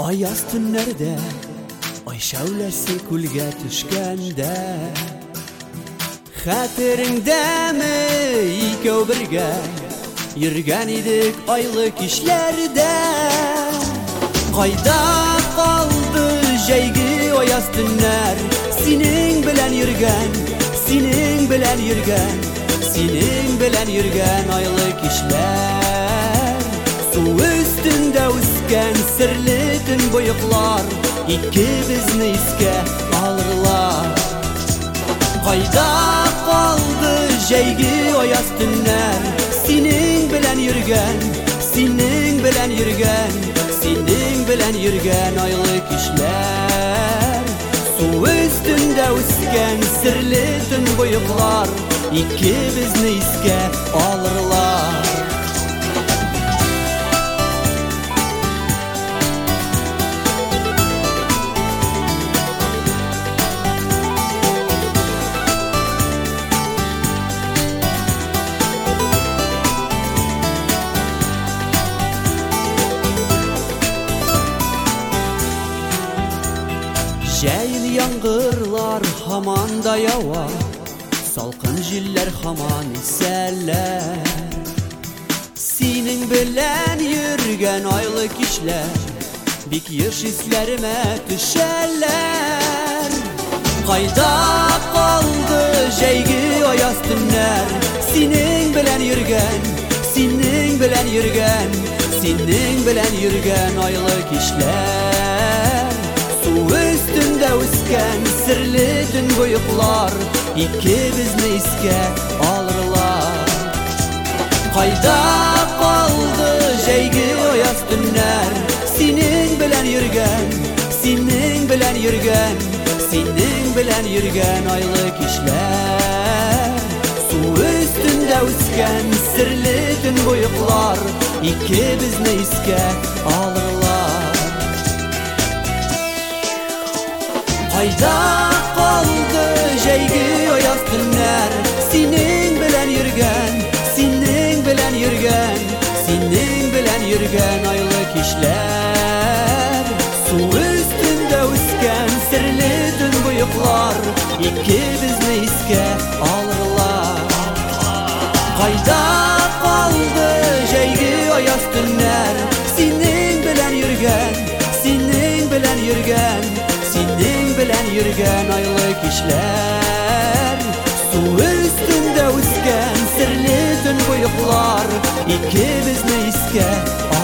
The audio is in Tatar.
Ayaz tünlerde ay şavlesi kulga tushganda Xatiringdami ikov birga yurgan edik oylik ishlarda Qayda qoldi jaygi ayaz tunlar sening bilan yurgan oylik ishlar Suv üstünde üsken sirli tün boyuklar İkimizni isке alırlar Qayda qaldı jaygi ayaz tunlar sening bilan yurgan oylik ishlar Suv üstünde üsken sirli tün boyuklar İkimizni isке alırlar Jayil yangırlar haman da yawa Salqın jiller haman eserler Sening bilan yurgan oylik ishlar Bik yish islarime tusharlar Qayda qoldi jaygi ayaz tunlar Sening bilan yurgan oylik ishlar Suv üstünde üsken sirli tün boyuklar İkimizni isке alırlar Qayda qaldı jaygi ayaz tunlar sening bilan yurgan oylik ishlar Suv üstünde üsken sirli tün boyuklar İkimizni isке alırlar Qayda qaldı jaygi ayaz tunlar sening bilan yurgan oylik ishlar Suv üstünde üsken sirli tün boyuklar İkimizni isке alırlar Qayda qaldı jaygi ayaz tunlar sening bilan yurgan oylik ishlar Suv üstünde üsken sirli tün boyuklar İkimizni isке